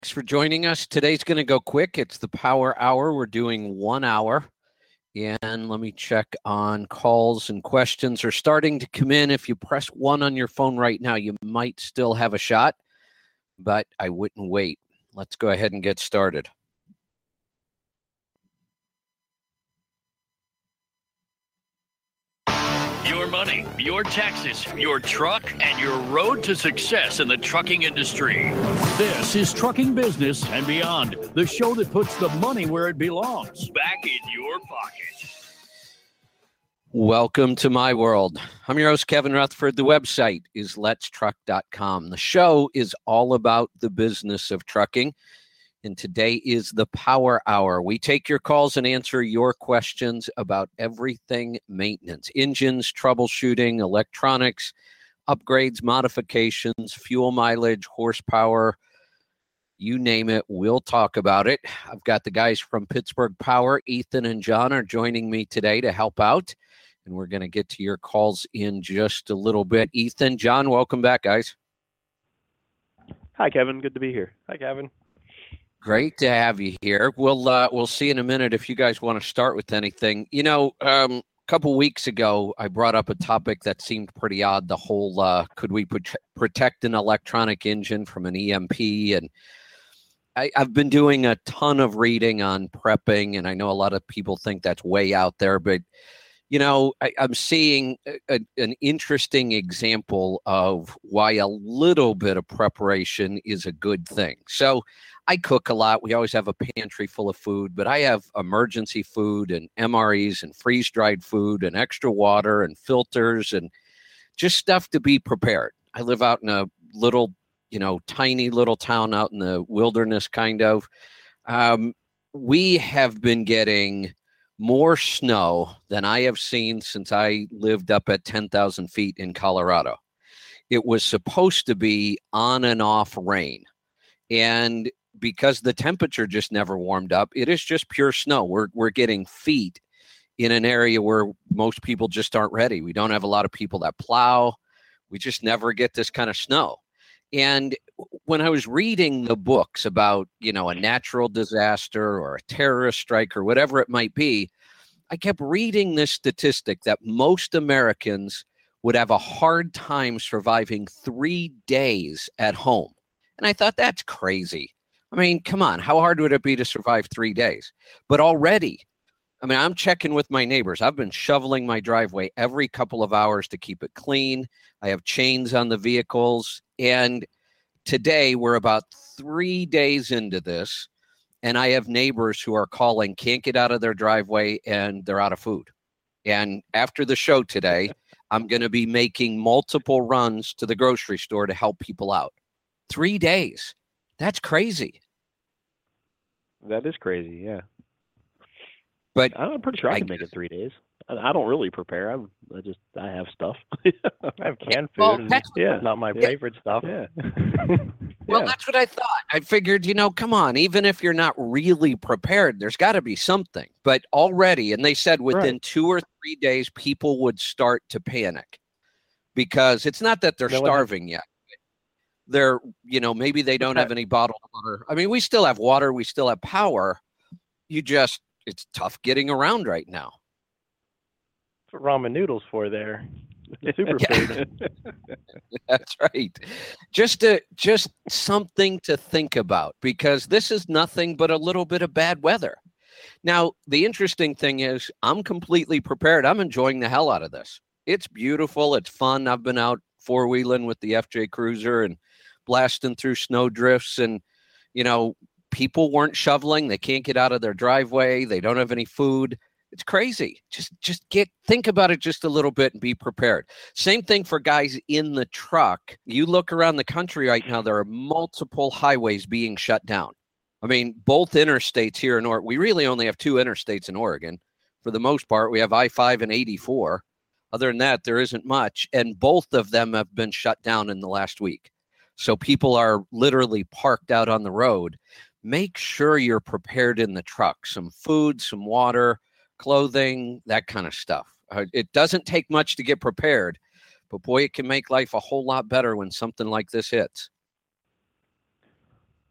Thanks for joining us. Today's going to go quick. It's the Power Hour. We're doing 1 hour. And let me check on calls and questions are starting to come in. If you press 1 on your phone right now, you might still have a shot, but I wouldn't wait. Let's go ahead and get started. Your money, your taxes, your truck, and your road to success in the trucking industry. This is Trucking Business and Beyond, the show that puts the money where it belongs, back in your pocket. Welcome to my world. I'm your host, Kevin Rutherford. The website is letstruck.com. The show is all about the business of trucking. And today is the Power Hour. We take your calls and answer your questions about everything maintenance, engines, troubleshooting, electronics, upgrades, modifications, fuel mileage, horsepower, you name it, we'll talk about it. I've got the guys from Pittsburgh Power, Ethan and John, are joining me today to help out. And we're going to get to your calls in just a little bit. Ethan, John, welcome back, guys. Hi, Kevin. Good to be here. Hi, Kevin. Great to have you here. We'll see in a minute if you guys want to start with anything. You know, a couple weeks ago, I brought up a topic that seemed pretty odd. The whole could we protect an electronic engine from an EMP? And I've been doing a ton of reading on prepping, and I know a lot of people think that's way out there, but you know, I'm seeing an interesting example of why a little bit of preparation is a good thing. So I cook a lot. We always have a pantry full of food, but I have emergency food and MREs and freeze-dried food and extra water and filters and just stuff to be prepared. I live out in a little, tiny little town out in the wilderness, kind of. We have been getting more snow than I have seen since I lived up at 10,000 feet in Colorado. It was supposed to be on and off rain. And because the temperature just never warmed up, it is just pure snow. We're getting feet in an area where most people just aren't ready. We don't have a lot of people that plow. We just never get this kind of snow. And when I was reading the books about, a natural disaster or a terrorist strike or whatever it might be, I kept reading this statistic that most Americans would have a hard time surviving 3 days at home. And I thought, that's crazy. I mean, come on, how hard would it be to survive 3 days? But already, I'm checking with my neighbors. I've been shoveling my driveway every couple of hours to keep it clean. I have chains on the vehicles. And today we're about 3 days into this, and I have neighbors who are calling, can't get out of their driveway, and they're out of food. And after the show today, I'm going to be making multiple runs to the grocery store to help people out. 3 days. That's crazy. That is crazy, yeah. But I'm pretty sure I can make it 3 days. I don't really prepare. I have stuff. I have canned food. Well, and not my favorite stuff. Yeah. Well, that's what I thought. I figured, come on, even if you're not really prepared, there's got to be something. But already, and they said within 2 or 3 days, people would start to panic because it's not that they're starving yet. They're, maybe they don't have any bottled water. We still have water. We still have power. It's tough getting around right now. That's what ramen noodles for there. Superfood. That's right. Just something to think about, because this is nothing but a little bit of bad weather. Now, the interesting thing is I'm completely prepared. I'm enjoying the hell out of this. It's beautiful. It's fun. I've been out four-wheeling with the FJ Cruiser and blasting through snow drifts, and, people weren't shoveling. They can't get out of their driveway. They don't have any food. It's crazy. Just think about it just a little bit and be prepared. Same thing for guys in the truck. You look around the country right now, there are multiple highways being shut down. Both interstates here in Oregon. We really only have 2 interstates in Oregon. For the most part, we have I-5 and 84. Other than that, there isn't much. And both of them have been shut down in the last week. So people are literally parked out on the road. Make sure you're prepared in the truck. Some food, some water, clothing, that kind of stuff. It doesn't take much to get prepared, but boy, it can make life a whole lot better when something like this hits.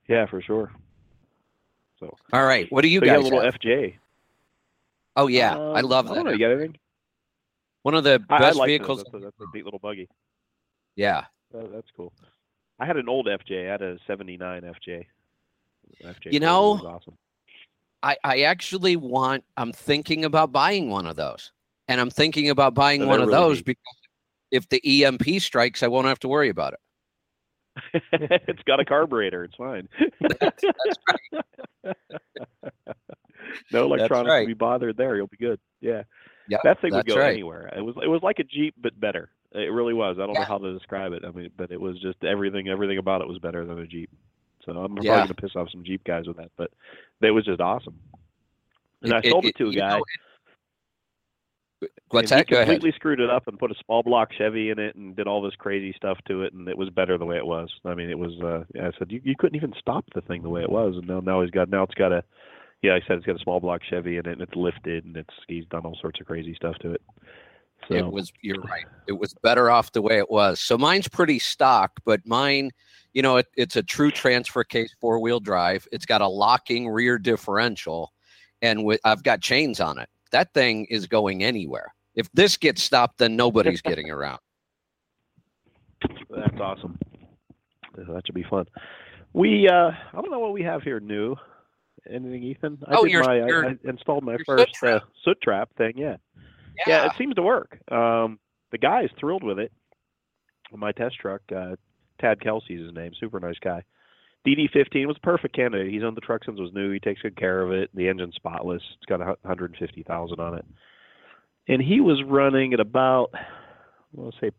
Yeah, for sure. So, all right, what do you so guys you have a little have? FJ? Oh yeah, I love I that. don't know. You got anything? One of the I best like vehicles. those. That's a neat little buggy. Yeah. That's cool. I had an old FJ. I had a '79 FJ. FJ You 40 know, was awesome. I actually I'm thinking about buying one of those. And I'm thinking about buying So one of really those neat. because if the EMP strikes, I won't have to worry about it. It's got a carburetor. It's fine. That's right. No electronics right. to be bothered there. You'll be good. Yeah. Yep, That thing would go right. anywhere. It was like a Jeep, but better. It really was. I don't know Yeah. how to describe it. I mean, but it was just everything about it was better than a Jeep. So I'm probably Yeah. going to piss off some Jeep guys with that, but it was just awesome. And I sold it to a guy. What's that? He completely screwed it up and put a small block Chevy in it and did all this crazy stuff to it, and it was better the way it was. I mean, it was. I said you couldn't even stop the thing the way it was, and now it's got a. Yeah, I said it's got a small block Chevy in it, and it's lifted, and he's done all sorts of crazy stuff to it. So. You're right. It was better off the way it was. So mine's pretty stock, but mine, it's a true transfer case 4-wheel drive. It's got a locking rear differential, and I've got chains on it. That thing is going anywhere. If this gets stopped, then nobody's getting around. That's awesome. That should be fun. I don't know what we have here new. Anything, Ethan? I installed my first soot trap thing. Yeah, it seems to work. The guy is thrilled with it. My test truck, Tad Kelsey's his name, super nice guy. DD15 was a perfect candidate. He's owned the truck since it was new. He takes good care of it. The engine's spotless. It's got 150,000 on it. And he was running at about, let's say,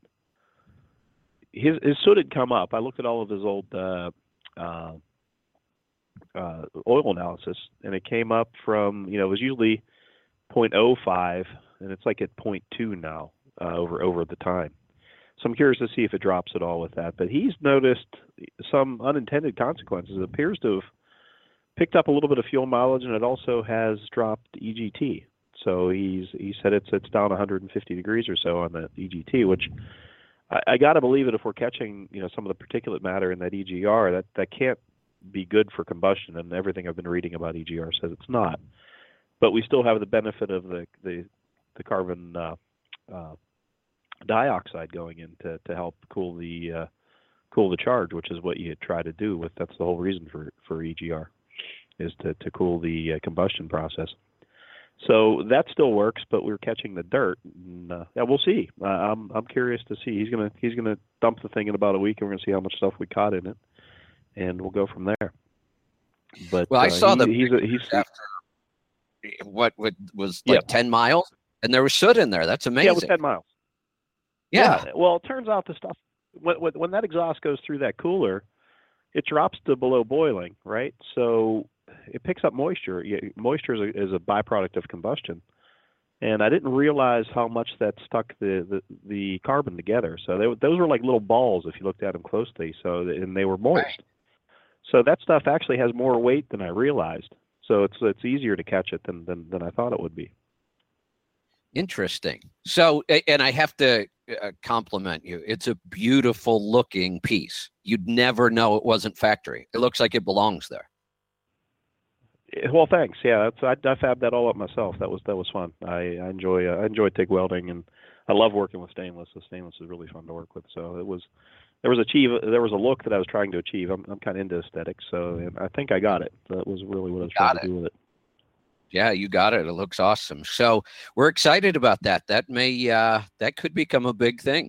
his soot had come up. I looked at all of his old oil analysis, and it came up from, it was usually 0.05, and it's like at 0.2 now over the time. So I'm curious to see if it drops at all with that. But he's noticed some unintended consequences. It appears to have picked up a little bit of fuel mileage, and it also has dropped EGT. So he said it's down 150 degrees or so on the EGT, which I got to believe that if we're catching some of the particulate matter in that EGR, that can't be good for combustion. And everything I've been reading about EGR says it's not. But we still have the benefit of the carbon dioxide going in to help cool the charge, which is what you try to do with. That's the whole reason for EGR, is to cool the combustion process. So that still works, but we're catching the dirt. And, we'll see. I'm curious to see. He's gonna dump the thing in about a week, and we're gonna see how much stuff we caught in it, and we'll go from there. But I saw he's after what was like 10 miles, and there was soot in there. That's amazing. Yeah, it was 10 miles. Yeah. Well, it turns out the stuff when that exhaust goes through that cooler, it drops to below boiling, right? So it picks up moisture. Moisture is a byproduct of combustion, and I didn't realize how much that stuck the carbon together. So those were like little balls if you looked at them closely. And they were moist. Right. So that stuff actually has more weight than I realized. So it's easier to catch it than I thought it would be. Interesting. So, and I have to compliment you. It's a beautiful looking piece. You'd never know it wasn't factory. It looks like it belongs there. Well, thanks. Yeah, I fabbed that all up myself. That was fun. I enjoy TIG welding, and I love working with stainless. The stainless is really fun to work with. So there was a look that I was trying to achieve. I'm kind of into aesthetics, so I think I got it. That was really what I was trying to do with it. Yeah, you got it. It looks awesome. So we're excited about that. That that could become a big thing.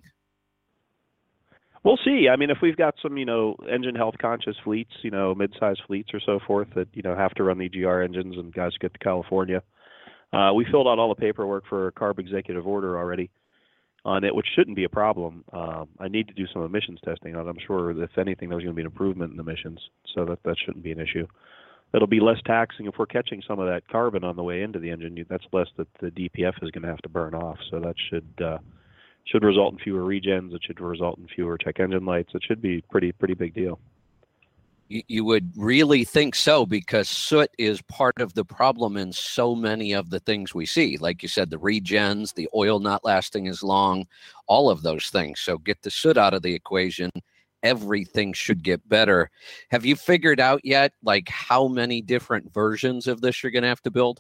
We'll see. I mean, if we've got some, engine health conscious fleets, mid-sized fleets or so forth that, have to run the EGR engines and guys get to California. We filled out all the paperwork for a CARB executive order already on it, which shouldn't be a problem. I need to do some emissions testing on it. I'm sure if anything, there's going to be an improvement in emissions, so that shouldn't be an issue. It'll be less taxing if we're catching some of that carbon on the way into the engine. That's less that the DPF is going to have to burn off. So that should result in fewer regens. It should result in fewer check engine lights. It should be pretty big deal. You would really think so, because soot is part of the problem in so many of the things we see. Like you said, the regens, the oil not lasting as long, all of those things. So get the soot out of the equation, everything should get better. Have you figured out yet, like, how many different versions of this you're going to have to build?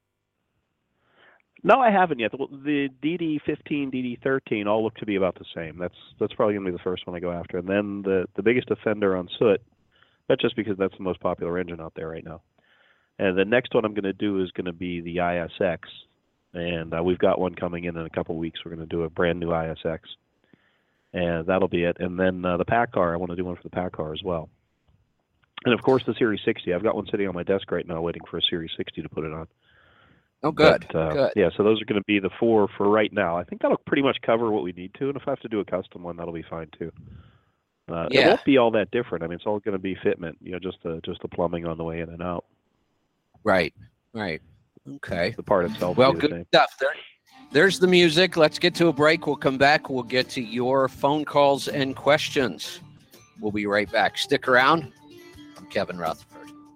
No, I haven't yet. The DD15, DD13 all look to be about the same. That's probably going to be the first one I go after. And then the biggest offender on soot, that's just because that's the most popular engine out there right now. And the next one I'm going to do is going to be the ISX. And we've got one coming in a couple of weeks. We're going to do a brand new ISX. And that'll be it. And then the PACCAR, I want to do one for the PACCAR as well. And, of course, the Series 60. I've got one sitting on my desk right now waiting for a Series 60 to put it on. Oh, good. Good. Yeah, so those are going to be the 4 for right now. I think that'll pretty much cover what we need to, and if I have to do a custom one, that'll be fine too. It won't be all that different. I mean, it's all going to be fitment, just the plumbing on the way in and out. Right. Okay. The part itself. Well, good stuff. There's the music. Let's get to a break. We'll come back. We'll get to your phone calls and questions. We'll be right back. Stick around. I'm Kevin Rutherford.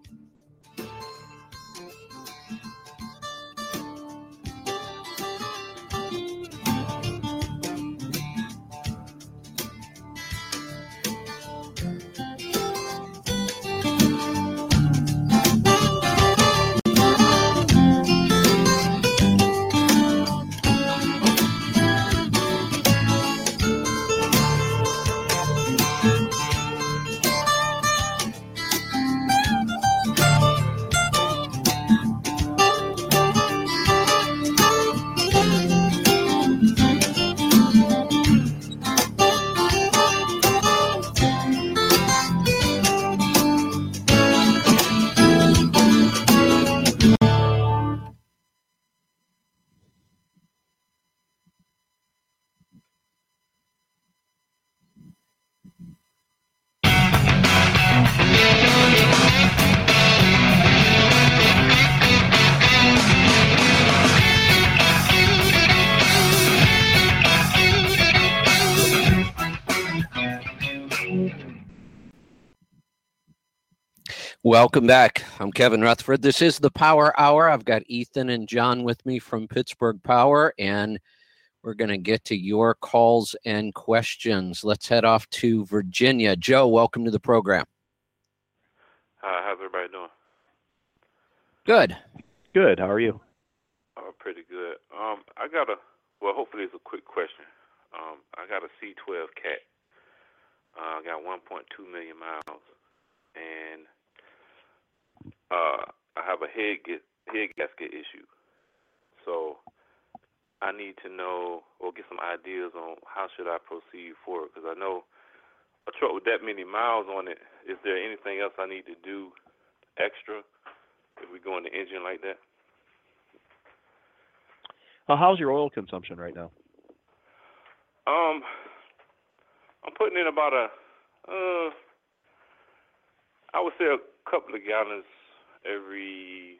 Welcome back. I'm Kevin Rutherford. This is the Power Hour. I've got Ethan and John with me from Pittsburgh Power, and we're going to get to your calls and questions. Let's head off to Virginia. Joe, welcome to the program. How's everybody doing? Good. Good. How are you? Pretty good. Hopefully it's a quick question. I got a C12 Cat. I got 1.2 million miles, and I have a head gasket issue. So I need to know or get some ideas on how should I proceed forward, because I know a truck with that many miles on it, is there anything else I need to do extra if we go in the engine like that? How's your oil consumption right now? I'm putting in about I would say a couple of gallons every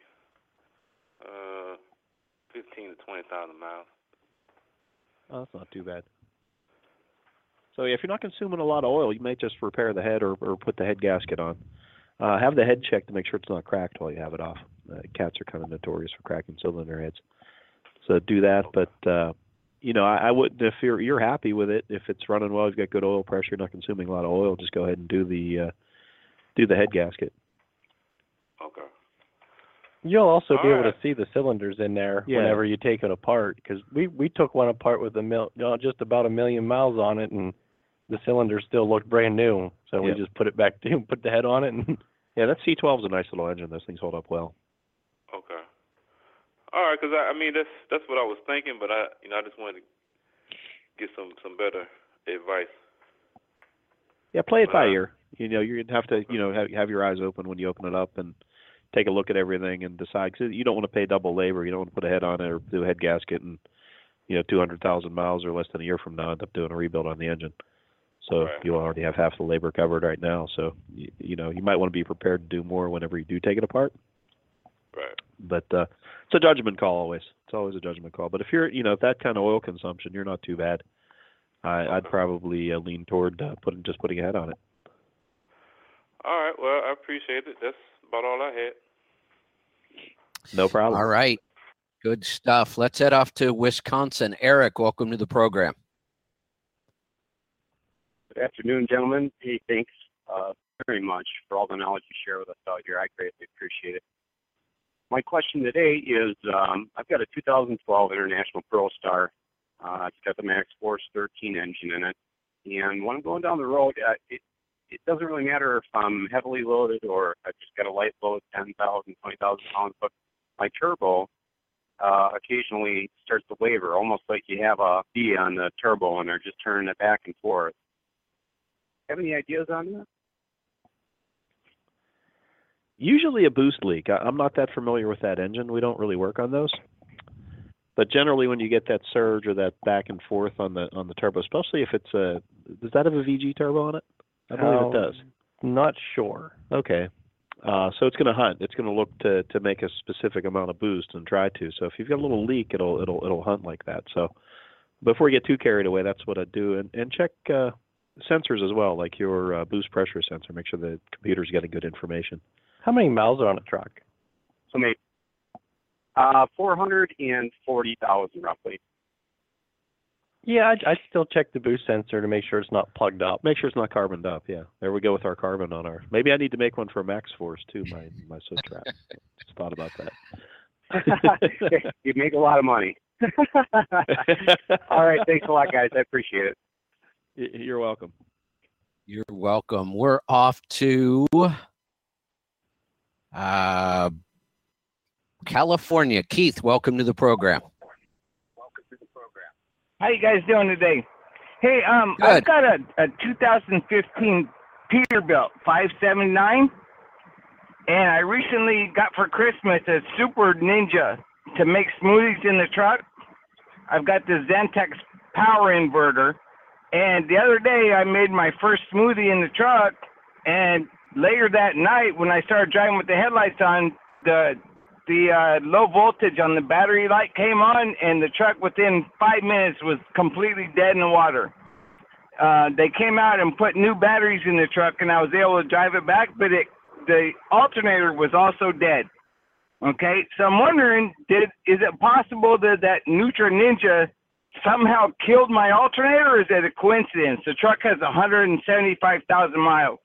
15 to 20,000 miles. Oh, that's not too bad. So if you're not consuming a lot of oil, you may just repair the head or put the head gasket on. Have the head checked to make sure it's not cracked while you have it off. Cats are kind of notorious for cracking cylinder heads. So do that, but I wouldn't, if you're happy with it, if it's running well, you've got good oil pressure, you're not consuming a lot of oil, just go ahead and do the head gasket. Okay. You'll also be able to see the cylinders in there Yeah. whenever you take it apart, because we took one apart with just about 1 million miles on it, and the cylinders still looked brand new. So we just put it back to put the head on it. And yeah, that C12 is a nice little engine. Those things hold up well. Okay. All right, because that's what I was thinking, but I just wanted to get some better advice. Yeah, play it by ear. You're gonna have to have your eyes open when you open it up and take a look at everything and decide. Cause you don't want to pay double labor. You don't want to put a head on it or do a head gasket and 200,000 miles or less than a year from now end up doing a rebuild on the engine. So you already have half the labor covered right now. So you might want to be prepared to do more whenever you do take it apart. Right. But it's a judgment call always. It's always a judgment call. But if you're if that kind of oil consumption, you're not too bad. I'd probably lean toward putting a head on it. All right. Well, I appreciate it. That's about all I had. No problem. All right. Good stuff. Let's head off to Wisconsin. Eric, welcome to the program. Afternoon, gentlemen. Hey, thanks very much for all the knowledge you share with us out here. I greatly appreciate it. My question today is, I've got a 2012 International Pro Star. It's got the Max Force 13 engine in it. And when I'm going down the road, it doesn't really matter if I'm heavily loaded or I've just got a light load, 10,000, 20,000 pounds, but my turbo occasionally starts to waver, almost like you have a B on the turbo and they're just turning it back and forth. Have any ideas on that? Usually a boost leak. I'm not that familiar with that engine. We don't really work on those. But generally, when you get that surge or that back and forth on the turbo, especially if it's does that have a VG turbo on it? I believe it does. Not sure. Okay. So it's going to hunt. It's going to look to make a specific amount of boost and try to. So if you've got a little leak, it'll hunt like that. So before you get too carried away, that's what I do. And check sensors as well, like your boost pressure sensor. Make sure the computer's getting good information. How many miles are on a truck? So maybe 440,000 roughly. Yeah, I'd still check the boost sensor to make sure it's not plugged up. Make sure it's not carboned up. Yeah, there we go with our carbon on our. Maybe I need to make one for Max Force too. My Swiss trap. Just thought about that. You'd make a lot of money. All right, thanks a lot, guys. I appreciate it. You're welcome. You're welcome. We're off to California. Keith, welcome to the program. How you guys doing today? Hey, Good. I've got a 2015 Peterbilt 579, and I recently got for Christmas a Super Ninja to make smoothies in the truck. I've got the Zentex power inverter, and the other day I made my first smoothie in the truck, and later that night when I started driving with the headlights on, the low voltage on the battery light came on, and the truck within 5 minutes was completely dead in the water. They came out and put new batteries in the truck, and I was able to drive it back, but the alternator was also dead. Okay, so I'm wondering, is it possible that Nutra Ninja somehow killed my alternator, or is it a coincidence? The truck has 175,000 miles.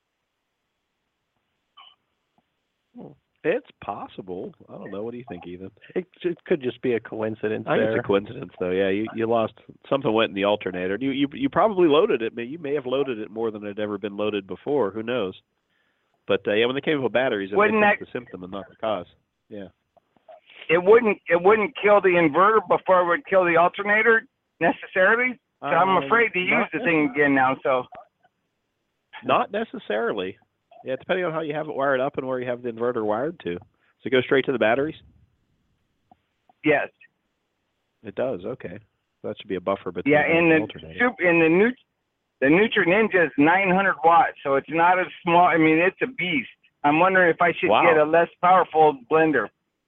It's possible. I don't know. What do you think, Ethan? It could just be a coincidence. I think it's a coincidence, though. Yeah, you lost something. Went in the alternator. You probably loaded it. You may have loaded it more than it had ever been loaded before. Who knows? But yeah, when they came with batteries, it was the symptom and not the cause. Yeah. It wouldn't kill the inverter before it would kill the alternator necessarily. So I'm afraid to use the thing again now. So. Not necessarily. Yeah, depending on how you have it wired up and where you have the inverter wired to. Does it go straight to the batteries? Yes. It does. Okay. So that should be a buffer between the alternator. The Nutra Ninja is 900 watts, so it's not as small. I mean, it's a beast. I'm wondering if I should get a less powerful blender.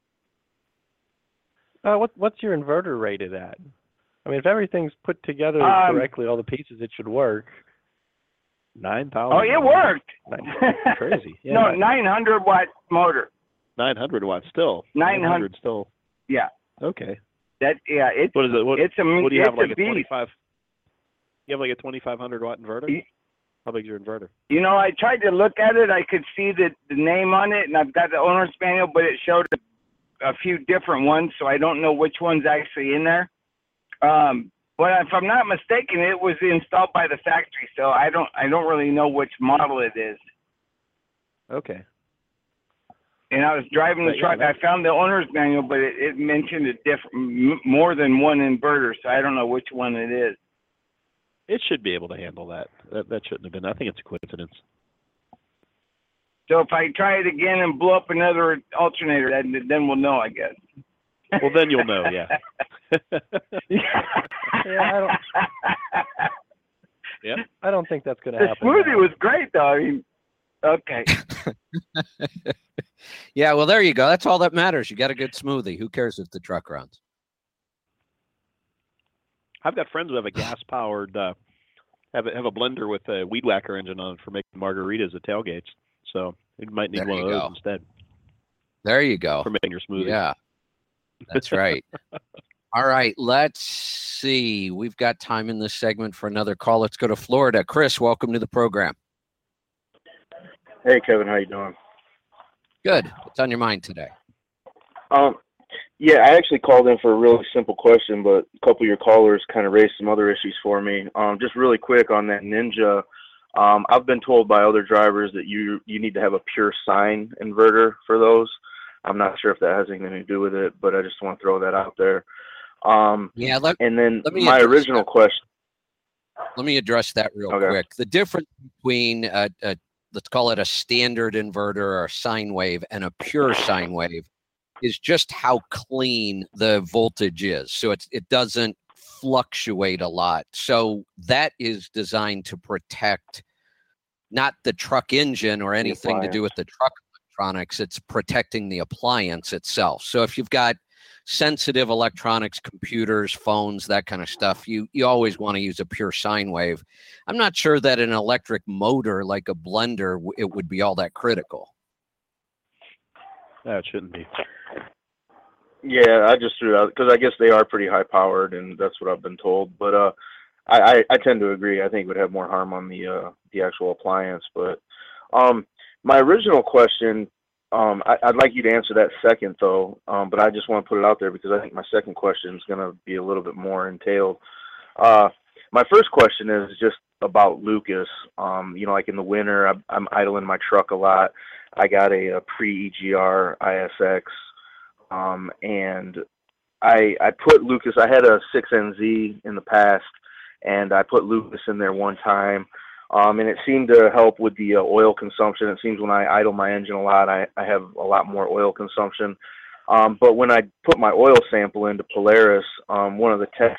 What's your inverter rated at? I mean, if everything's put together correctly, all the pieces, it should work. 9,000. Oh, it worked. Crazy. Yeah. No, 900 watt motor. 900 watts still. 900 still. Yeah. Okay. It's what is it? What do you have, like a beast. 25? You have like a 2,500 watt inverter? How big is your inverter? You know, I tried to look at it. I could see the name on it, and I've got the owner's manual, but it showed a few different ones, so I don't know which one's actually in there. But if I'm not mistaken, it was installed by the factory, so I don't really know which model it is. Okay. And I was driving the truck. I found the owner's manual, but it mentioned more than one inverter, so I don't know which one it is. It should be able to handle that. That shouldn't have been. I think it's a coincidence. So if I try it again and blow up another alternator, then we'll know, I guess. Well, then you'll know, yeah. I don't think that's going to happen. The smoothie was great, though. I mean, okay. Yeah, well, there you go. That's all that matters. You got a good smoothie. Who cares if the truck runs? I've got friends who have a gas-powered, have a blender with a weed whacker engine on it for making margaritas at tailgates. So you might need one of those instead. There you go. For making your smoothie. Yeah, that's right. All right, let's see. We've got time in this segment for another call. Let's go to Florida. Chris, welcome to the program. Hey, Kevin, how you doing? Good. What's on your mind today? Yeah, I actually called in for a really simple question, but a couple of your callers kind of raised some other issues for me. Just really quick on that Ninja. I've been told by other drivers that you need to have a pure sine inverter for those. I'm not sure if that has anything to do with it, but I just want to throw that out there. And then my original question. Let me address that real quick. The difference between let's call it a standard inverter or a sine wave and a pure sine wave is just how clean the voltage is. So it doesn't fluctuate a lot. So that is designed to protect not the truck engine or anything to do with the truck electronics. It's protecting the appliance itself. So if you've got sensitive electronics, computers, phones, that kind of stuff, you always want to use a pure sine wave. I'm not sure that an electric motor like a blender, it would be all that critical. That shouldn't be. Yeah, I just threw it out because I guess they are pretty high powered, and that's what I've been told. But I tend to agree. I think it would have more harm on the actual appliance. But my original question, I'd like you to answer that second, though. But I just want to put it out there because I think my second question is going to be a little bit more entailed. My first question is just about Lucas. Like in the winter, I'm idling my truck a lot. I got a pre-EGR ISX, and I put Lucas. I had a 6NZ in the past, and I put Lucas in there one time. And it seemed to help with the oil consumption. It seems when I idle my engine a lot, I have a lot more oil consumption. But when I put my oil sample into Polaris, one of the techs,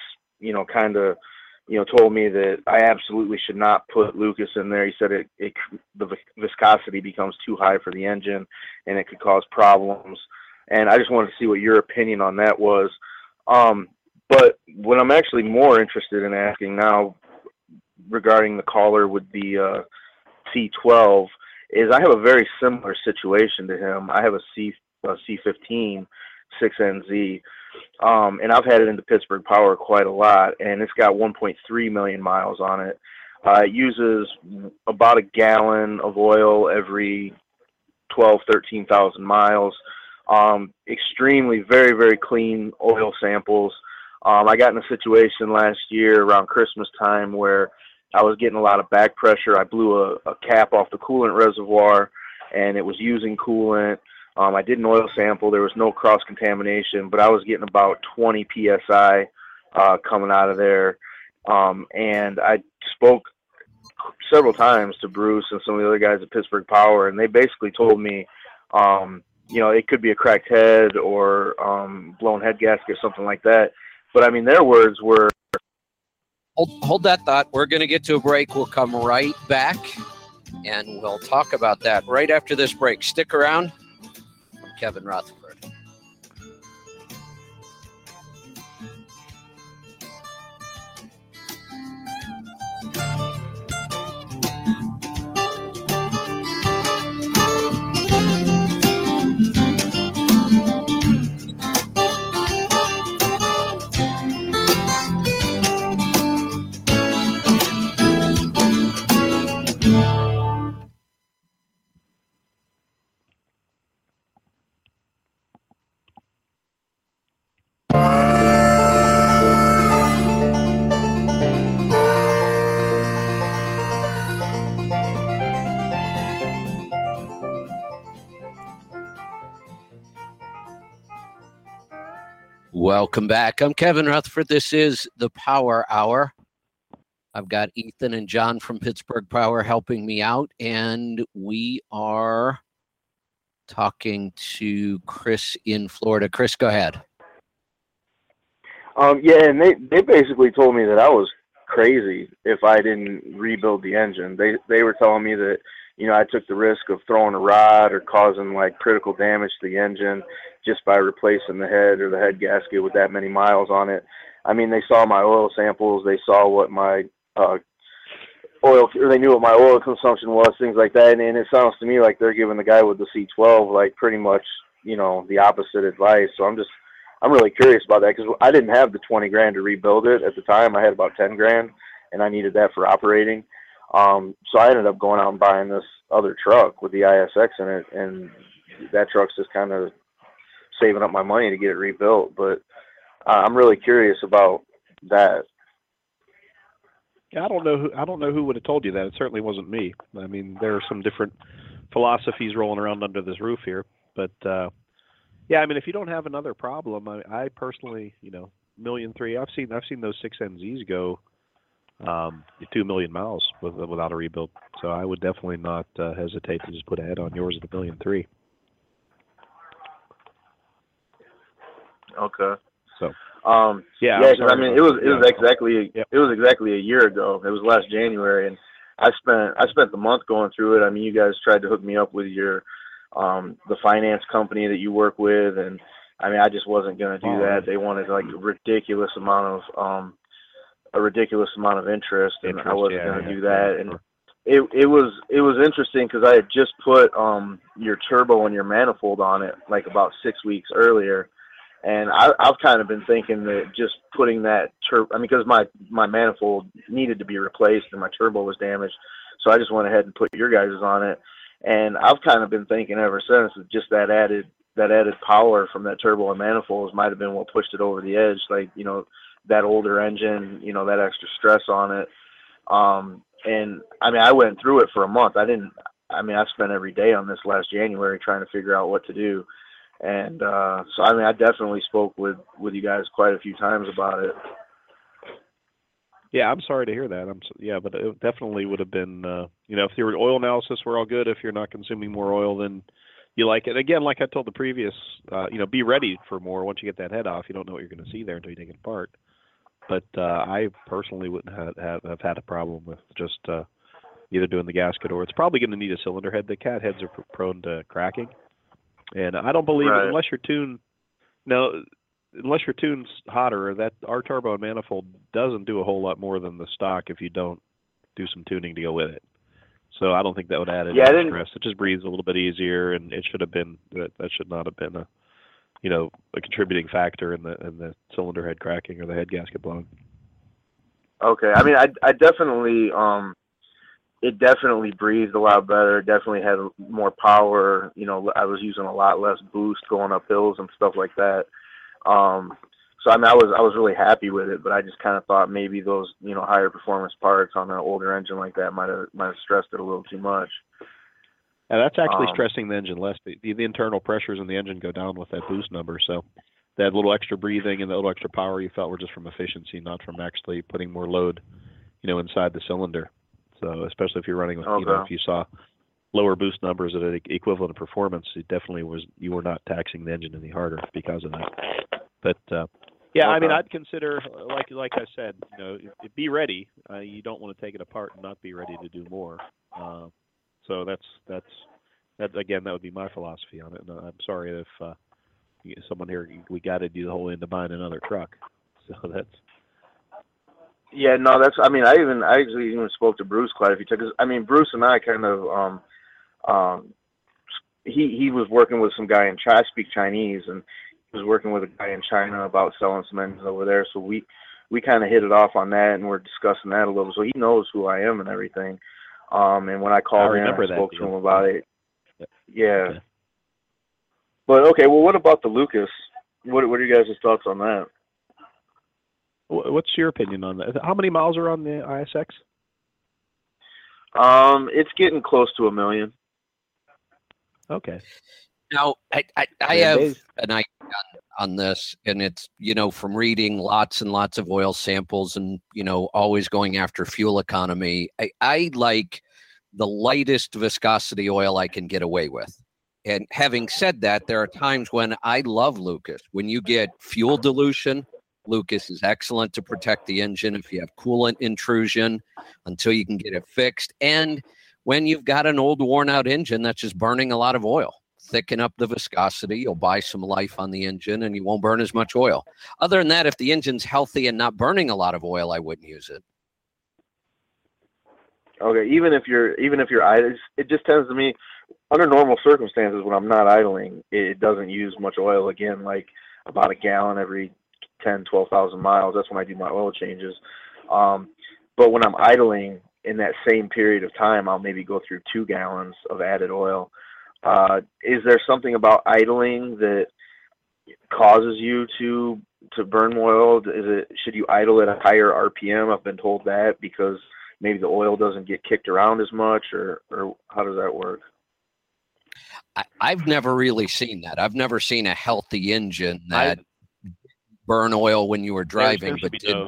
told me that I absolutely should not put Lucas in there. He said the viscosity becomes too high for the engine, and it could cause problems. And I just wanted to see what your opinion on that was. But what I'm actually more interested in asking now, regarding the caller with the C12, is I have a very similar situation to him. I have a C15 6NZ, and I've had it into Pittsburgh Power quite a lot, and it's got 1.3 million miles on it. It uses about a gallon of oil every 13,000 miles. Extremely, very, very clean oil samples. I got in a situation last year around Christmas time where I was getting a lot of back pressure. I blew a cap off the coolant reservoir, and it was using coolant. I did an oil sample. There was no cross-contamination, but I was getting about 20 PSI coming out of there. And I spoke several times to Bruce and some of the other guys at Pittsburgh Power, and they basically told me, it could be a cracked head or blown head gasket or something like that. But, I mean, their words were... Hold that thought. We're going to get to a break. We'll come right back, and we'll talk about that right after this break. Stick around. I'm Kevin Rutherford. Welcome back. I'm Kevin Rutherford. This is the Power Hour. I've got Ethan and John from Pittsburgh Power helping me out, and we are talking to Chris in Florida. Chris, go ahead. Yeah, and they basically told me that I was crazy if I didn't rebuild the engine. They were telling me that, I took the risk of throwing a rod or causing critical damage to the engine just by replacing the head or the head gasket with that many miles on it. I mean, they saw my oil samples, they saw what my they knew what my oil consumption was, things like that. And it sounds to me like they're giving the guy with the C12 pretty much, the opposite advice. So I'm really curious about that because I didn't have the 20 grand to rebuild it at the time. I had about 10 grand, and I needed that for operating. So I ended up going out and buying this other truck with the ISX in it, and that truck's just kind of saving up my money to get it rebuilt. But I'm really curious about that. Yeah, I don't know who would have told you that. It certainly wasn't me. I mean, there are some different philosophies rolling around under this roof here, but yeah, I mean, if you don't have another problem, I personally, $1.3 million. I've seen those 6NZs go 2 million miles without a rebuild. So I would definitely not hesitate to just put a head on yours at $1.3 million. Okay. So. Yeah, because I mean, it was exactly a year ago. It was last January, and I spent the month going through it. I mean, you guys tried to hook me up with your the finance company that you work with, and I mean, I just wasn't going to do that. They wanted like a ridiculous amount of interest, and I wasn't going to do that. And it was interesting because I had just put your turbo and your manifold on it like about 6 weeks earlier. And I've kind of been thinking that just putting that because my manifold needed to be replaced and my turbo was damaged, so I just went ahead and put your guys' on it. And I've kind of been thinking ever since that just that added power from that turbo and manifolds might have been what pushed it over the edge. Like, that older engine, that extra stress on it. And I mean, I went through it for a month. I spent every day on this last January trying to figure out what to do. And so, I mean, I definitely spoke with you guys quite a few times about it. Yeah, I'm sorry to hear that. But it definitely would have been, if your oil analysis were all good, if you're not consuming more oil than you like it. Again, like I told the previous, be ready for more. Once you get that head off, you don't know what you're going to see there until you take it apart. But I personally wouldn't have had a problem with just either doing the gasket or it's probably going to need a cylinder head. The cat heads are prone to cracking. And I don't believe it, unless your tune's hotter, that our turbo and manifold doesn't do a whole lot more than the stock if you don't do some tuning to go with it. So I don't think that would add any stress. It just breathes a little bit easier, and it should have been that should not have been a contributing factor in the cylinder head cracking or the head gasket blowing. Okay, I mean, I definitely it definitely breathed a lot better. It definitely had more power. I was using a lot less boost going up hills and stuff like that. So I mean, I was really happy with it, but I just kind of thought maybe those higher performance parts on an older engine like that might have stressed it a little too much. And that's actually stressing the engine less. The internal pressures in the engine go down with that boost number. So that little extra breathing and that little extra power you felt were just from efficiency, not from actually putting more load, inside the cylinder. So especially if you're running with, if you saw lower boost numbers at an equivalent of performance, it definitely you were not taxing the engine any harder because of that. But I mean, I'd consider, like I said, be ready. You don't want to take it apart and not be ready to do more. So that's again, that would be my philosophy on it. And I'm sorry if someone here, we got to do the whole into buying another truck. So that's. Yeah, no, I actually even spoke to Bruce quite a few times. 'Cause, I mean, Bruce and I kind of, he was working with some guy in China. I speak Chinese, and he was working with a guy in China about selling some engines over there. So we kind of hit it off on that, and we're discussing that a little. So he knows who I am and everything. And when I called him, I spoke to him about it. Yeah. Okay. But okay, well, what about the Lucas? What are you guys' thoughts on that? What's your opinion on that? How many miles are on the ISX? It's getting close to 1 million. Okay. Now, I have an idea on this, and it's, from reading lots and lots of oil samples and, always going after fuel economy, I like the lightest viscosity oil I can get away with. And having said that, there are times when I love Lucas. When you get fuel dilution, Lucas is excellent to protect the engine if you have coolant intrusion until you can get it fixed. And when you've got an old worn out engine that's just burning a lot of oil, thicken up the viscosity, you'll buy some life on the engine and you won't burn as much oil. Other than that, if the engine's healthy and not burning a lot of oil, I wouldn't use it. Okay, even if you're idling, it just tends to me, under normal circumstances when I'm not idling, it doesn't use much oil again. Like about a gallon every 12,000 miles. That's when I do my oil changes. But when I'm idling in that same period of time, I'll maybe go through 2 gallons of added oil. Is there something about idling that causes you to burn more oil? Should you idle at a higher RPM? I've been told that because maybe the oil doesn't get kicked around as much, or how does that work? I've never really seen that. I've never seen a healthy engine that burn oil when you were driving, but didn't.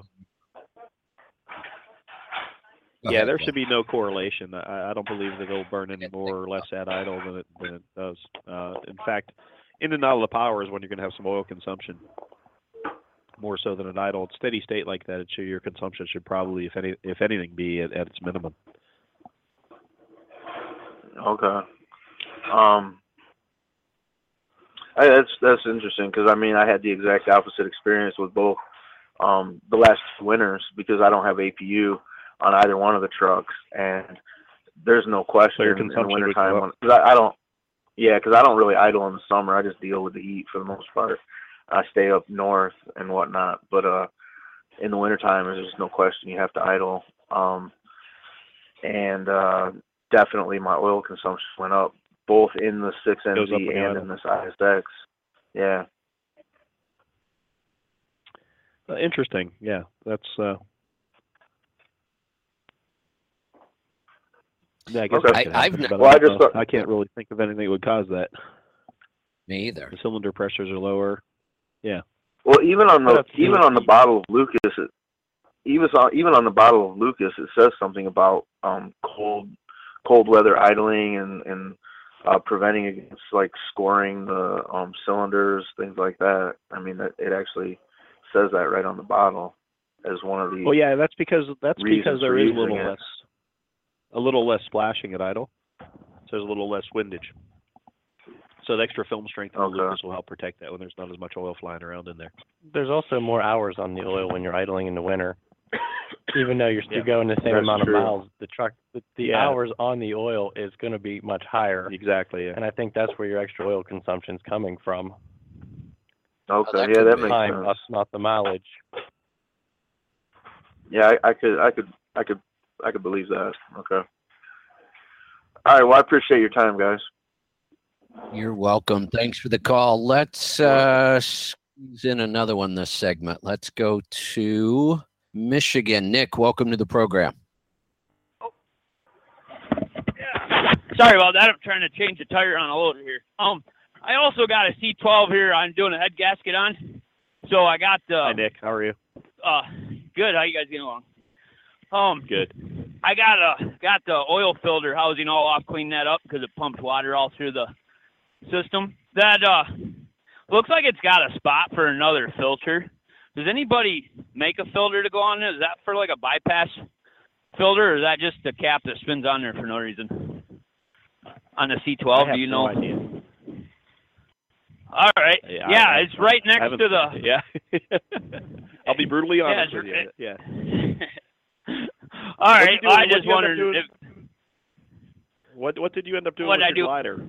Yeah, there should be no correlation. I don't believe that it'll burn any more or less at idle than it does. In fact, in and out of the power is when you're going to have some oil consumption, more so than an idle. Steady state like that, your consumption should probably, if anything, be at its minimum. Okay. That's interesting because, I mean, I had the exact opposite experience with both the last 2 winters because I don't have APU on either one of the trucks, and there's no question so your in the consumption wintertime. Because I don't really idle in the summer. I just deal with the heat for the most part. I stay up north and whatnot, but in the wintertime, there's just no question you have to idle. And definitely my oil consumption went up, both in the 6NZ and in this ISX. Yeah. Interesting. Yeah, that's. Yeah, I guess okay. I can't really think of anything that would cause that. Me either. The cylinder pressures are lower. Yeah. Well, even on the bottle of Lucas, even on the bottle of Lucas, it says something about cold weather idling and preventing against like scoring the cylinders, things like that. I mean, it actually says that right on the bottle as one of the. Well, yeah, that's because there is a little less splashing at idle, so there's a little less windage. So the extra film strength in the Lucas will help protect that when there's not as much oil flying around in there. There's also more hours on the oil when you're idling in the winter. Even though you're still going the same amount of miles, the hours on the oil is going to be much higher. Exactly. Yeah. And I think that's where your extra oil consumption is coming from. Okay. That makes sense. Not the mileage. Yeah, I could believe that. Okay. All right. Well, I appreciate your time, guys. You're welcome. Thanks for the call. Let's squeeze in another one this segment. Let's go to Michigan. Nick, welcome to the program. Oh. Yeah. Sorry about that. I'm trying to change the tire on a loader here. I also got a C12 here. I'm doing a head gasket on. So I got Hi, Nick. How are you? Good. How you guys getting along? Good. I got the oil filter housing all off, cleaned that up because it pumped water all through the system. That looks like it's got a spot for another filter. Does anybody make a filter to go on it? Is that for like a bypass filter, or is that just a cap that spins on there for no reason? On the C12, do you know? I have no idea. All right. Yeah, it's right next to the. Yeah. I'll be brutally honest with you. Yeah. All right. I just wondered if. What did you end up doing with your glider?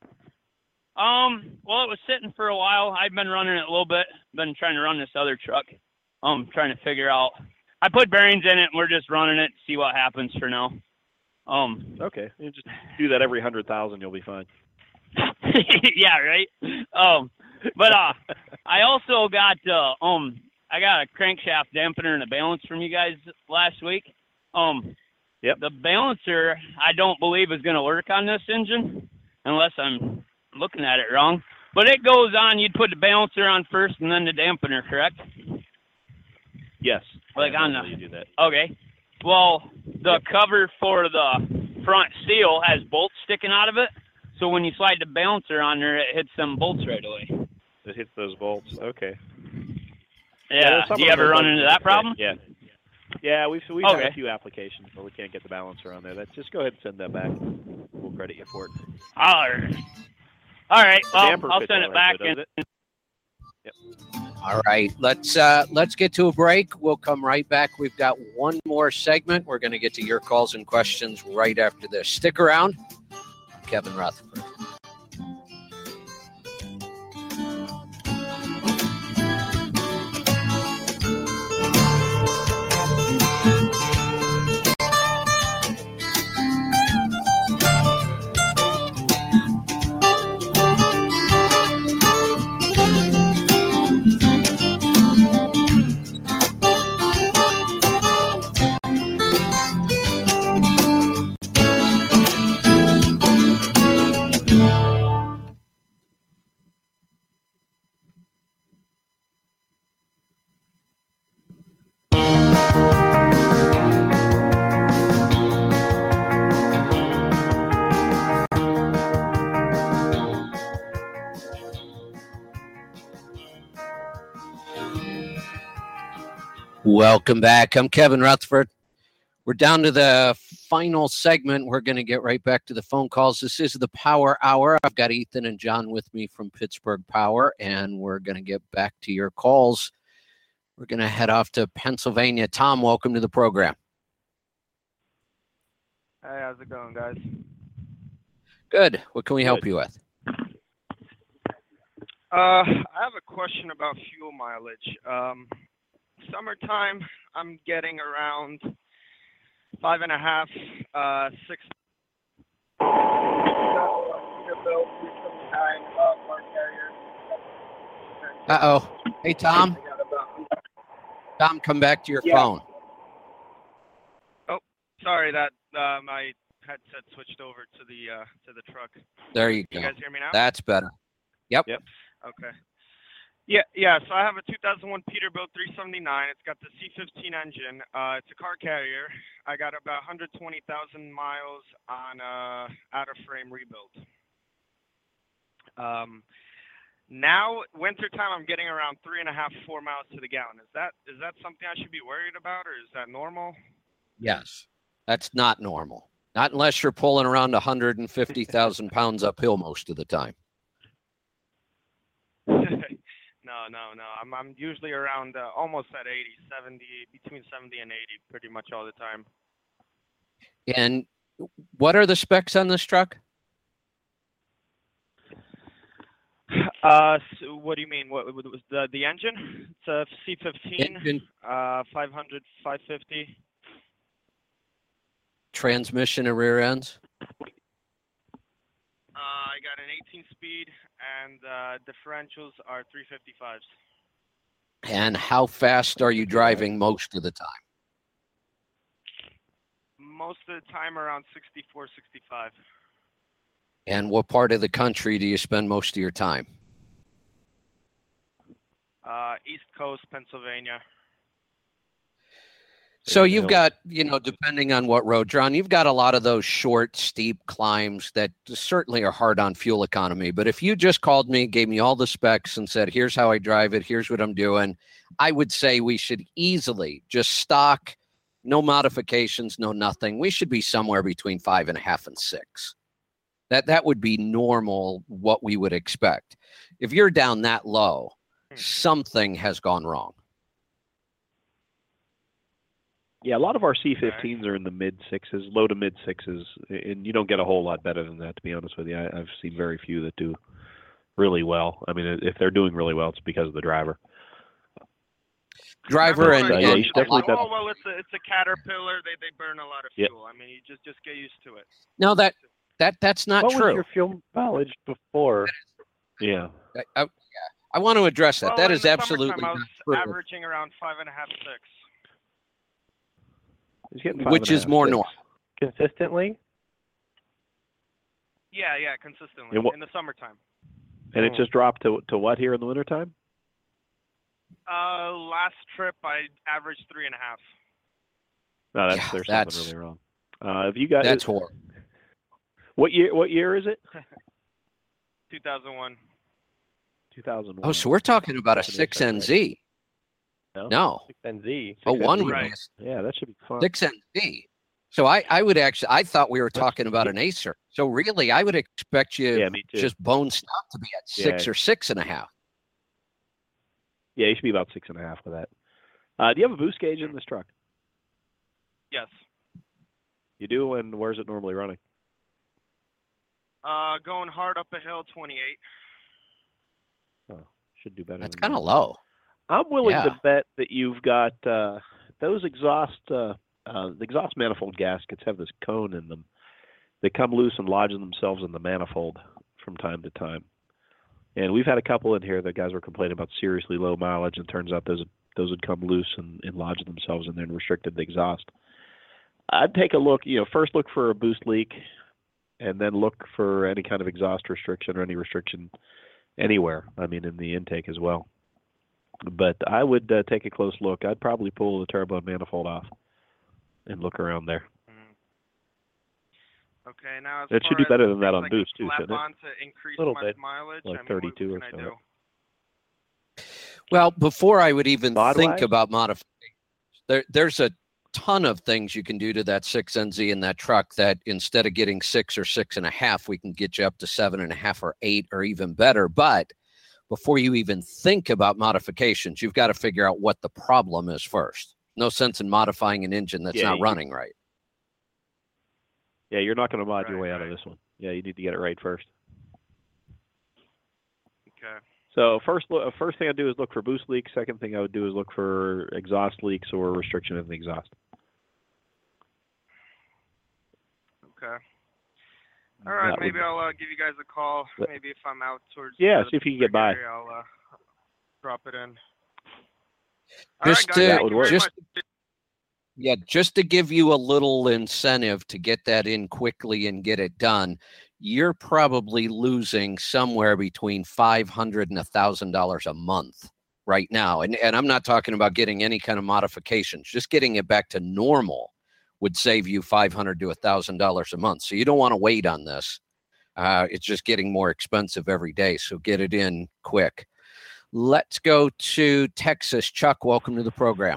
Well, it was sitting for a while. I've been running it a little bit. Been trying to run this other truck. Trying to figure out. I put bearings in it, and we're just running it to see what happens for now. Okay. You just do that every 100,000, you'll be fine. Yeah, right. But I also got I got a crankshaft dampener and a balance from you guys last week. Yep. The balancer I don't believe is going to work on this engine unless I'm looking at it wrong. But it goes on. You'd put the balancer on first and then the dampener, correct? Yes. Like on the. You do that. Okay. Well, the cover for the front seal has bolts sticking out of it. So when you slide the balancer on there, it hits them bolts right away. It hits those bolts. Okay. Yeah. Do you ever run into that problem? Yeah. Yeah, we've had a few applications where we can't get the balancer on there. Just go ahead and send that back. We'll credit you for it. All right. Well, I'll send it back. Yep. All right. Let's get to a break. We'll come right back. We've got one more segment. We're going to get to your calls and questions right after this. Stick around. Kevin Rutherford. Welcome back. I'm Kevin Rutherford. We're down to the final segment. We're going to get right back to the phone calls. This is the Power Hour. I've got Ethan and John with me from Pittsburgh Power, and we're going to get back to your calls. We're going to head off to Pennsylvania. Tom, welcome to the program. Hey, how's it going, guys? Good. What can we help you with? I have a question about fuel mileage. Summertime, I'm getting around 5.5, 6. Uh-oh. Hey, Tom. Tom, come back to your phone. Oh, sorry, that my headset switched over to the truck. There you go. You guys hear me now? That's better. Yep. Okay. Yeah. So I have a 2001 Peterbilt 379. It's got the C15 engine. It's a car carrier. I got about 120,000 miles on out-of-frame rebuild. Now, wintertime, I'm getting around 3.5, 4 miles to the gallon. Is that something I should be worried about, or is that normal? Yes. That's not normal. Not unless you're pulling around 150,000 pounds uphill most of the time. No. I'm usually around almost at 80, 70, between 70 and 80 pretty much all the time. And what are the specs on this truck? So what do you mean? What was the engine? It's a C15, Engine. 500, 550. Transmission and rear ends? I got an 18-speed, and differentials are 355s. And how fast are you driving most of the time? Most of the time around 64, 65. And what part of the country do you spend most of your time? East Coast, Pennsylvania. So you've got, depending on what road you're on, you've got a lot of those short, steep climbs that certainly are hard on fuel economy. But if you just called me, gave me all the specs and said, here's how I drive it, here's what I'm doing, I would say we should easily just stock, no modifications, no nothing. We should be somewhere between 5.5 and 6. That would be normal, what we would expect. If you're down that low, something has gone wrong. Yeah, a lot of our C15s are in the mid-6s, low to mid-6s, and you don't get a whole lot better than that, to be honest with you. I've seen very few that do really well. I mean, if they're doing really well, it's because of the driver. Well, it's a Caterpillar. They burn a lot of fuel. I mean, you just get used to it. No, that's not true. What was your fuel mileage before? Yeah. I want to address that. Well, that is absolutely not true. Averaging around 5.5, 6. Which is more normal. Consistently? Yeah, consistently in the summertime. And it just dropped to what here in the wintertime? Last trip I averaged 3.5. No, there's something really wrong. Have you got? That's horrible. What year is it? 2001. 2001. Oh, so we're talking about a 6NZ. No. 6NZ. Oh, one. Right. Yeah, that should be fun. 6NZ. So I would actually, I thought we were talking about an Acer. So really, I would expect you just bone stock to be at 6 or 6.5. Yeah, you should be about 6.5 with that. Do you have a boost gauge in this truck? Yes. You do, and where's it normally running? Going hard up a hill, 28. Oh, should do better. That's kind of low. I'm willing to bet that you've got those exhaust manifold gaskets have this cone in them. They come loose and lodge themselves in the manifold from time to time. And we've had a couple in here that guys were complaining about seriously low mileage, and turns out those would come loose and lodge themselves and then restricted the exhaust. I'd take a look, first look for a boost leak, and then look for any kind of exhaust restriction or any restriction anywhere, in the intake as well. But I would take a close look. I'd probably pull the turbo and manifold off and look around there. Okay, now it should do better than that on boost too, shouldn't it? To increase a little my bit, mileage, like 32 or so. Well, before I would even think about modification, There's a ton of things you can do to that 6NZ in that truck that instead of getting 6 or 6.5, we can get you up to 7.5 or 8 or even better. But before you even think about modifications, you've got to figure out what the problem is first. No sense in modifying an engine that's not running right. Yeah, you're not going to mod your way out of this one. Yeah, you need to get it right first. Okay. So first thing I do is look for boost leaks. Second thing I would do is look for exhaust leaks or restriction in the exhaust. Okay. All right, maybe I'll give you guys a call. Maybe if I'm out towards see if you can get by. Area, I'll drop it in. Just to give you a little incentive to get that in quickly and get it done, you're probably losing somewhere between $500 and $1,000 a month right now. And I'm not talking about getting any kind of modifications. Just getting it back to normal would save you $500 to $1,000 a month. So you don't want to wait on this. It's just getting more expensive every day. So get it in quick. Let's go to Texas. Chuck, welcome to the program.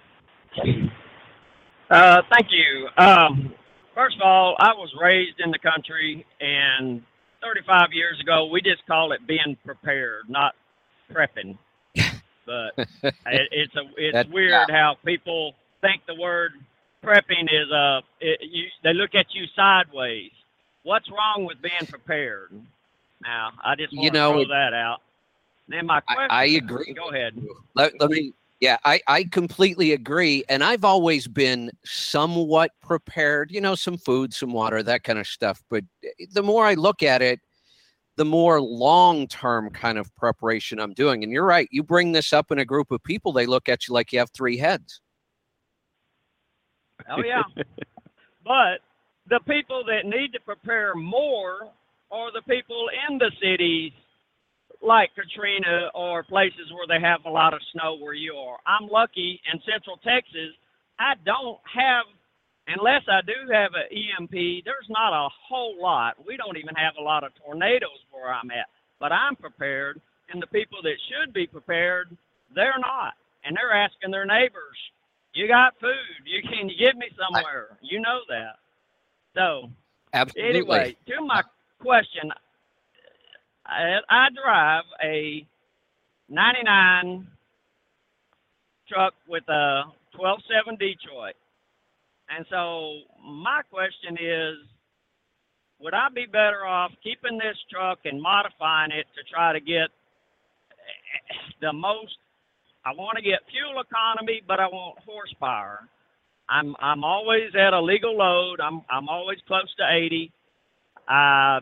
Thank you. First of all, I was raised in the country, and 35 years ago, we just call it being prepared, not prepping. But it's weird how people think the word prepping is they look at you sideways. What's wrong with being prepared? Now, I just want to throw that out. Then my question. I agree. Go ahead. Let me. Yeah, I completely agree. And I've always been somewhat prepared, some food, some water, that kind of stuff. But the more I look at it, the more long-term kind of preparation I'm doing. And you're right. You bring this up in a group of people, they look at you like you have 3 heads. Oh, yeah. But the people that need to prepare more are the people in the cities like Katrina or places where they have a lot of snow where you are. I'm lucky in Central Texas. I don't have, unless I do have an EMP, there's not a whole lot. We don't even have a lot of tornadoes where I'm at. But I'm prepared, and the people that should be prepared, they're not. And they're asking their neighbors, you got food? Can you get me somewhere? You know that. So, absolutely. Anyway, to my question, I drive a 99 truck with a 12.7 Detroit. And so my question is, would I be better off keeping this truck and modifying it to try to get the most? I want to get fuel economy, but I want horsepower. I'm always at a legal load. I'm always close to 80. I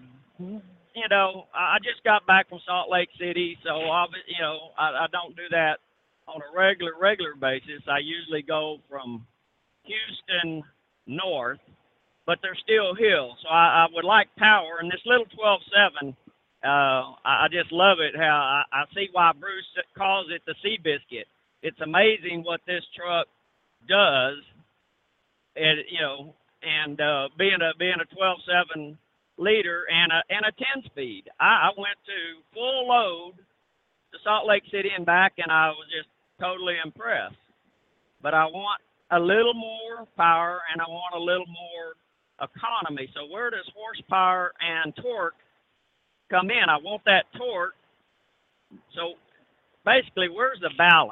just got back from Salt Lake City, so I don't do that on a regular basis. I usually go from Houston north, but they're still hills. So I would like power, and this little 12.7. I just love it. How I see why Bruce calls it the Seabiscuit. It's amazing what this truck does, and being a 12.7 liter and a 10-speed. I went to full load to Salt Lake City and back, and I was just totally impressed. But I want a little more power, and I want a little more economy. So where does horsepower and torque come in? I want that torque. So basically, where's the balance?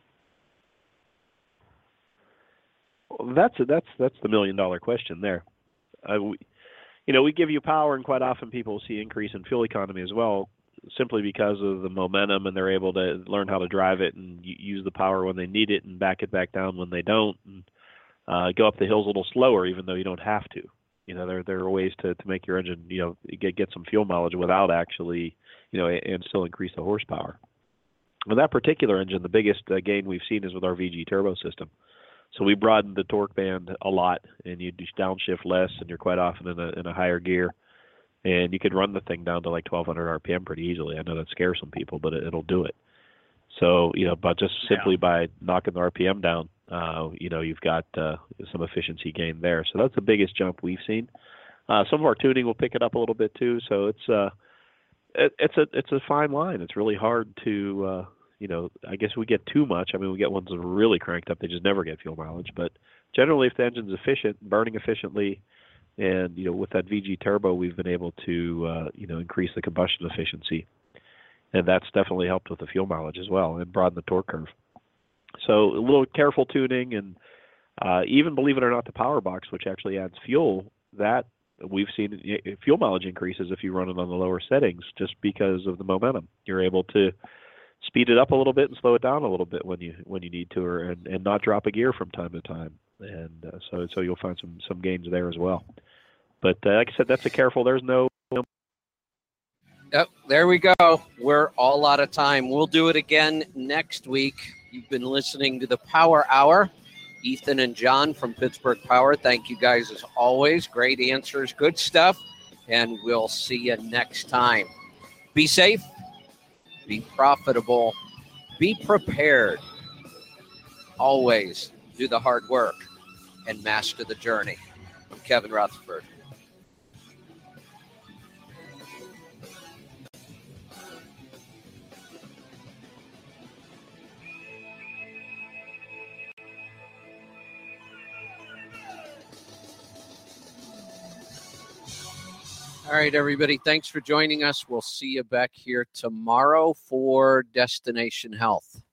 Well, that's the $1 million question there. We give you power, and quite often people see increase in fuel economy as well, simply because of the momentum, and they're able to learn how to drive it and use the power when they need it and back it back down when they don't, and go up the hills a little slower, even though you don't have to. There are ways to make your engine, get some fuel mileage without actually, and still increase the horsepower. With that particular engine, the biggest gain we've seen is with our VG turbo system. So we broadened the torque band a lot, and you downshift less, and you're quite often in a higher gear. And you could run the thing down to like 1,200 RPM pretty easily. I know that scares some people, but it'll do it. So, but just simply by knocking the RPM down, you've got some efficiency gain there. So that's the biggest jump we've seen. Some of our tuning will pick it up a little bit too. So it's a fine line. It's really hard to I guess we get too much. I mean, we get ones that are really cranked up; they just never get fuel mileage. But generally, if the engine's efficient, burning efficiently, and with that VG turbo, we've been able to increase the combustion efficiency, and that's definitely helped with the fuel mileage as well and broaden the torque curve. So a little careful tuning, and even, believe it or not, the power box, which actually adds fuel, that we've seen fuel mileage increases if you run it on the lower settings, just because of the momentum. You're able to speed it up a little bit and slow it down a little bit when you need to, and not drop a gear from time to time. And so you'll find some gains there as well. But like I said, that's a careful. There's no. Yep, there we go. We're all out of time. We'll do it again next week. You've been listening to the Power Hour. Ethan and John from Pittsburgh Power. Thank you guys as always. Great answers, good stuff. And we'll see you next time. Be safe, be profitable, be prepared. Always do the hard work and master the journey. I'm Kevin Rutherford. All right, everybody. Thanks for joining us. We'll see you back here tomorrow for Destination Health.